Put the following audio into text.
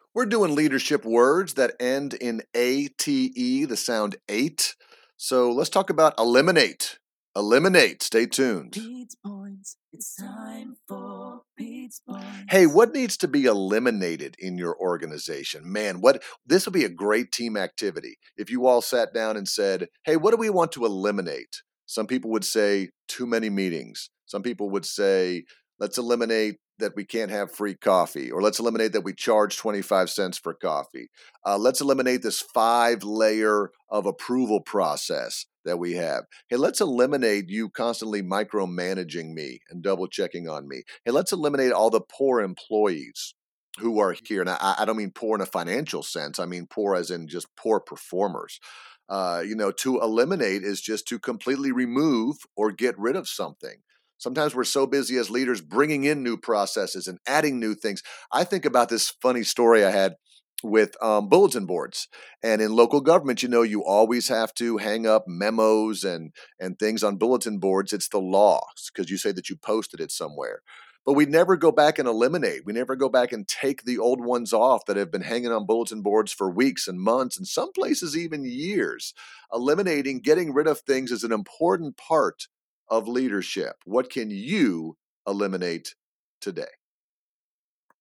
We're doing leadership words that end in ATE, the sound eight. So let's talk about eliminate. Eliminate. Stay tuned. Pete's Points. It's time for Pete's Points. Hey, what needs to be eliminated in your organization? Man, what this would be a great team activity. If you all sat down and said, "Hey, what do we want to eliminate?" Some people would say too many meetings. Some people would say, "Let's eliminate that we can't have free coffee," or "Let's eliminate that we charge 25 cents for coffee." Let's eliminate this 5-layer of approval process that we have. Hey, let's eliminate you constantly micromanaging me and double checking on me. Hey, let's eliminate all the poor employees who are here. And I don't mean poor in a financial sense. I mean poor as in just poor performers. To eliminate is just to completely remove or get rid of something. Sometimes we're so busy as leaders bringing in new processes and adding new things. I think about this funny story I had with bulletin boards. And in local government, you always have to hang up memos and things on bulletin boards. It's the law because you say that you posted it somewhere. But we never go back and eliminate. We never go back and take the old ones off that have been hanging on bulletin boards for weeks and months, and some places even years. Eliminating, getting rid of things is an important part of leadership. What can you eliminate today?